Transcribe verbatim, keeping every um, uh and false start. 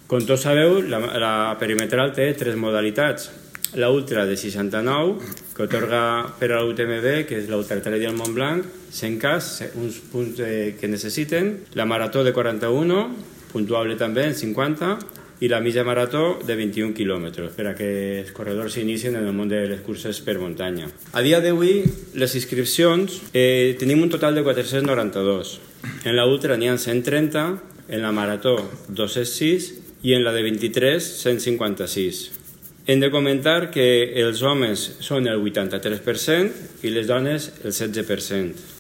Com tots sabeu, la, la perimetral té tres modalitats. La ultra de seixanta-nou, que otorga per a l'U T M B, que és l'Ultratrail del Mont Blanc, cent K, uns punts eh, que necessiten. La marató de quaranta-un, puntuable també en cinquanta, i la mitja marató de vint-i-un quilòmetres, per a que els corredors s'inicien en el món de les curses per muntanya. A dia d'avui, les inscripcions, eh, tenim un total de quatre-cents noranta-dos. En la ultra n'hi ha cent trenta, en la marató dos-cents sis i en la de vint-i-tres, cent cinquanta-sis. Hem de comentar que els homes són el vuitanta-tres per cent i les dones el setze per cent.